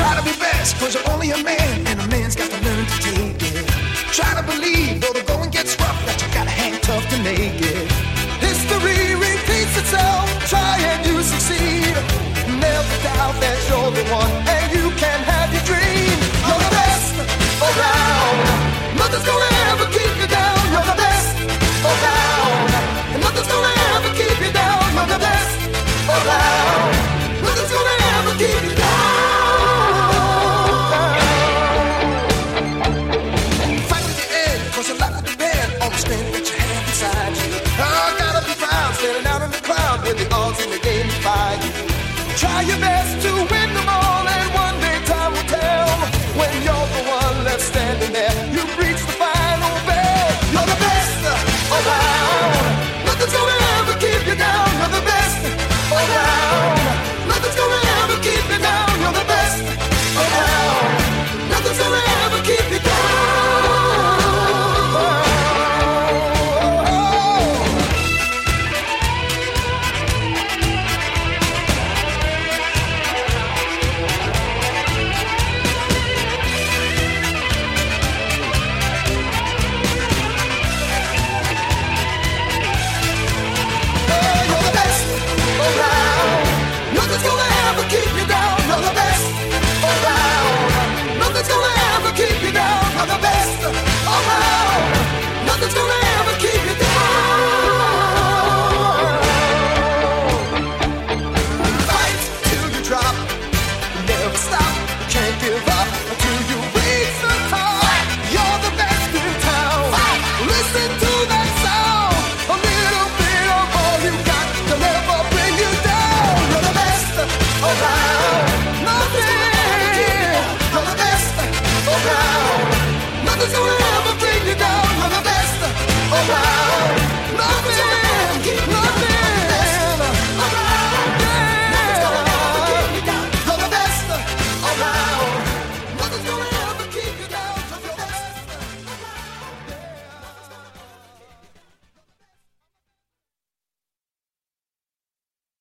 Try to be best, cause you're only a man, and a man's got to learn to take it. Try to believe, though the going gets rough, that you gotta hang tough to make it. History repeats itself, try and you succeed. Never doubt that you're the one, and you can have your dream. You're the best around, nothing's gonna ever keep you down. You're the best around, and nothing's gonna ever keep you down. You're the best around, nothing's gonna ever keep you down. Fight to the end, cause your life will depend on the strength that you have inside you. Oh, gotta be proud, standing out in the crowd when the odds in the game defy you. Try your best to win them all, and one day time will tell. When you're the one left standing there, you've reached the final bell. You're the best around, nothing's gonna ever keep you down. You're the best around, nothing's gonna ever keep you down. You're the best around, nothing's gonna ever keep you down. Nothing's gonna ever keep you down. You're the best around. Nothing's gonna ever keep you down. You're the best around. Nothing's gonna ever keep you down. Fight till you drop. Never stop. You can't give up until you reach the top. You're the best in town. Listen to that sound. A little bit of all you got to never bring you down. You're the best around, nothing. You're the best around, nothing's gonna ever bring you down. You're the best around.